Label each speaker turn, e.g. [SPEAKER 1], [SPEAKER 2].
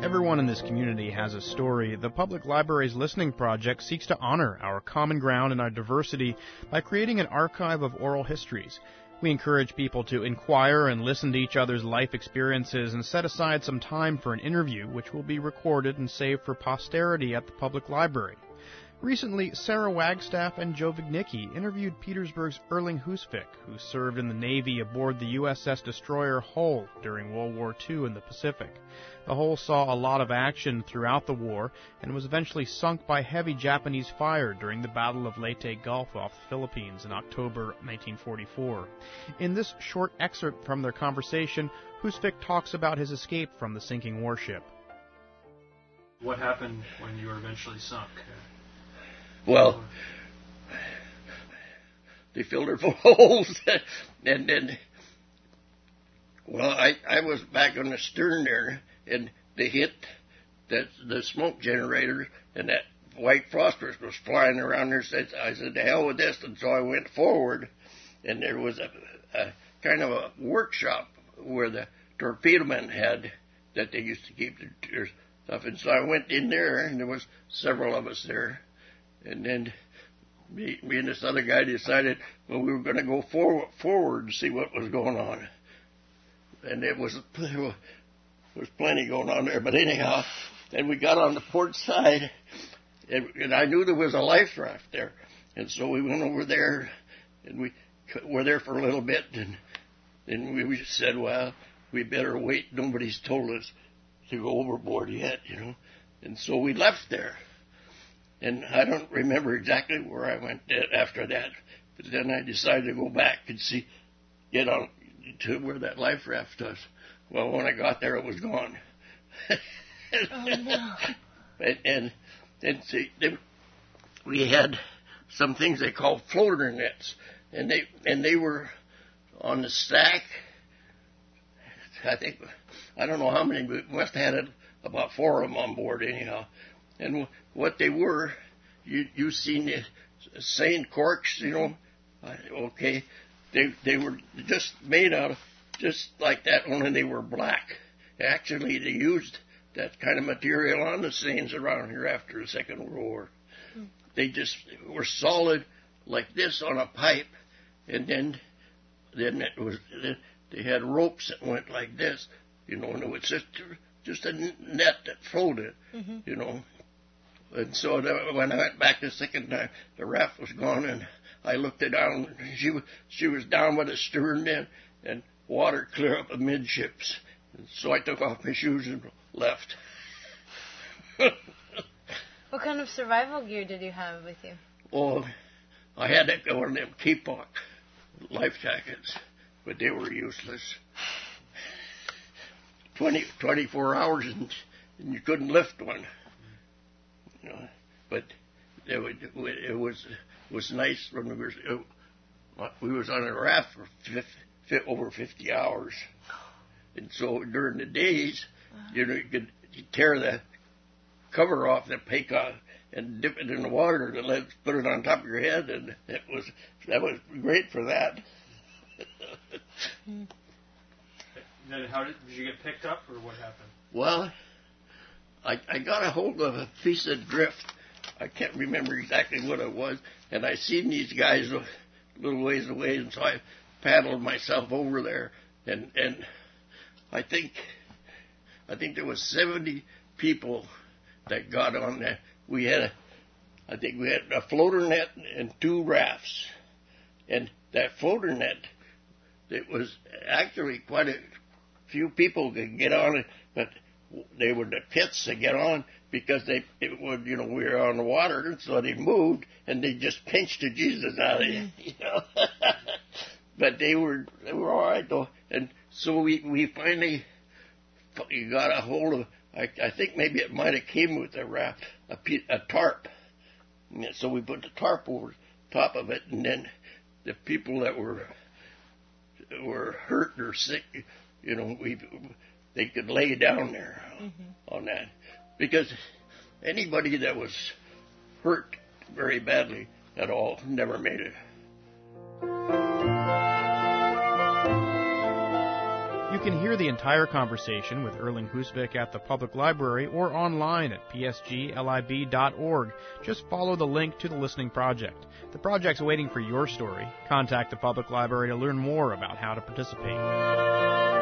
[SPEAKER 1] everyone in this community has a story, the Public Library's Listening Project seeks to honor our common ground and our diversity by creating an archive of oral histories. We encourage people to inquire and listen to each other's life experiences and set aside some time for an interview, which will be recorded and saved for posterity at the Public Library. Recently, Sarah Wagstaff and Joe Vignicki interviewed Petersburg's Erling Husvik, who served in the Navy aboard the USS destroyer Hull during World War II in the Pacific. The Hull saw a lot of action throughout the war and was eventually sunk by heavy Japanese fire during the Battle of Leyte Gulf off the Philippines in October 1944. In this short excerpt from their conversation, Husvik talks about his escape from the sinking warship.
[SPEAKER 2] What happened when you were eventually sunk?
[SPEAKER 3] Well, they filled her full of holes, and then, well, I was back on the stern there, and they hit the smoke generator, and that white phosphorus was flying around there. I said, to hell with this, and so I went forward, and there was a kind of a workshop where the torpedo men had, that they used to keep their stuff, and so I went in there, and there was several of us there. And then me and this other guy decided, well, we were going to go forward and see what was going on. And there was plenty going on there. But anyhow, then we got on the port side, and I knew there was a life raft there. And so we went over there, and we were there for a little bit. And then we said, well, we better wait. Nobody's told us to go overboard yet, you know. And so we left there. And I don't remember exactly where I went after that. But then I decided to go back and get on to where that life raft was. Well, when I got there, it was gone.
[SPEAKER 4] Oh, no.
[SPEAKER 3] and see, we had some things they called floater nets. And they were on the stack. I don't know how many, but we must have had about 4 of them on board anyhow. And what they were, you seen the seine corks, you know, okay, they were just made out of, just like that, only they were black. Actually, they used that kind of material on the seines around here after the Second World War. They just were solid like this on a pipe, and then it was, they had ropes that went like this, you know, and it was just a net that floated, you know. And so when I went back the second time, the raft was gone, and I looked it down. She was down by the stern then, and water clear up amidships. And so I took off my shoes and left.
[SPEAKER 4] What kind of survival gear did you have with you?
[SPEAKER 3] Oh, I had one of them Kapok life jackets, but they were useless. 24 hours and you couldn't lift one. You know, but it was nice when we was on a raft for over 50 hours, and so during the days, you know, you could tear the cover off the paycock and dip it in the water and put it on top of your head, and that was great for that.
[SPEAKER 2] Then how did you get picked up, or what happened?
[SPEAKER 3] Well, I got a hold of a piece of drift. I can't remember exactly what it was, and I seen these guys a little ways away, and so I paddled myself over there, and I think there was 70 people that got on there. We had a floater net and 2 rafts, and that floater net, it was actually quite a few people could get on it, but they were the pits to get on because we were on the water, and so they moved and they just pinched the Jesus out of you, you know. But they were all right though, and so we finally got a hold of. I think maybe it might have came with the raft, a tarp. And so we put the tarp over top of it, and then the people that were hurt or sick, you know, they could lay down there on that, because anybody that was hurt very badly at all never made it.
[SPEAKER 1] You can hear the entire conversation with Erling Husvik at the Public Library or online at psglib.org. Just follow the link to the Listening Project. The project's waiting for your story. Contact the Public Library to learn more about how to participate.